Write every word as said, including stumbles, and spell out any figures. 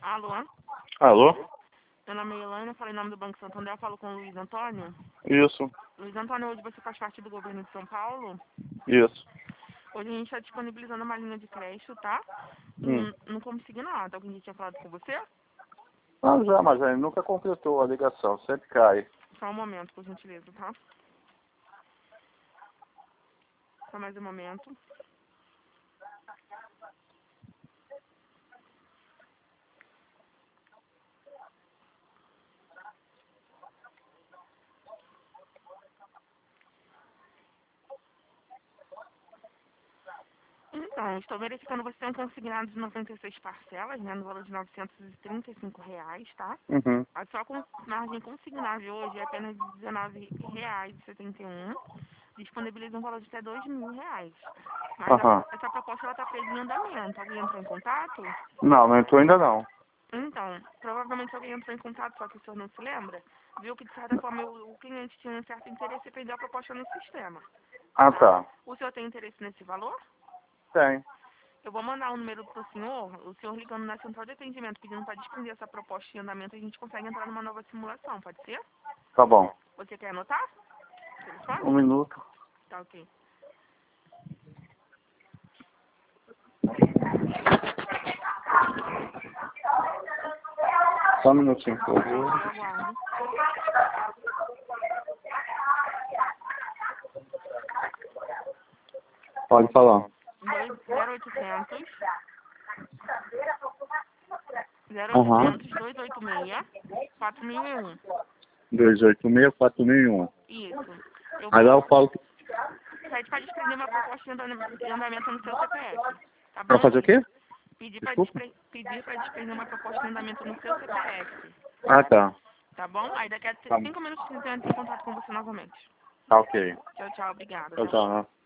Alô? Alô? Meu nome é Elaine, eu falei em nome do Banco Santander, eu falo com o Luiz Antônio. Isso, Luiz Antônio, hoje você faz parte do governo de São Paulo. isso. Hoje a gente está disponibilizando uma linha de crédito, tá? Hum. Hum, não consegui nada. Alguém já tinha falado com você? Ah, já, mas ele nunca completou a ligação, sempre cai. Só um momento, por gentileza, tá? Só mais um momento. Então, estou verificando você tem um consignado de noventa e seis parcelas, né, no valor de novecentos e trinta e cinco reais, tá? Uhum. A sua con- margem consignável hoje é apenas de dezenove reais e setenta e um. Disponibiliza um valor de até dois mil reais. Mas a- Aham. essa proposta ela está presa em andamento. Alguém entrou em contato? Não, não entrou ainda não. Então, provavelmente alguém entrou em contato, só que o senhor não se lembra. Viu que, de certa forma, o, o cliente tinha um certo interesse em pedir a proposta no sistema. Ah, Tá? tá. O senhor tem interesse nesse valor? Tem. Eu vou mandar um número para o senhor, o senhor ligando na central de atendimento, pedindo para desprender essa proposta em andamento, a gente consegue entrar numa nova simulação, pode ser? Tá bom. Você quer anotar? Um Telefone? minuto. Tá, ok. Só um minutinho, por Tá, favor. ok, eu aguardo. Pode falar. Dois- zero oitocentos, zero Aham. oitocentos, duzentos e oitenta e seis, quatro mil e um. dois oito seis, quatro mil e um. Isso. Eu Aí lá eu vou... falo que... Pede para desprender uma proposta em andam- em andamento no seu C P F. Tá Pra bom, fazer o Luiz? quê? Pedir para Desculpa. despre... Pedir para desprender uma proposta em andamento no seu C P F. Ah, tá. Tá bom? Aí daqui a Tá, cinco minutos eu entro em contato com você novamente. tá ok. Tchau, tchau. Obrigada, Tchau, tá? tchau.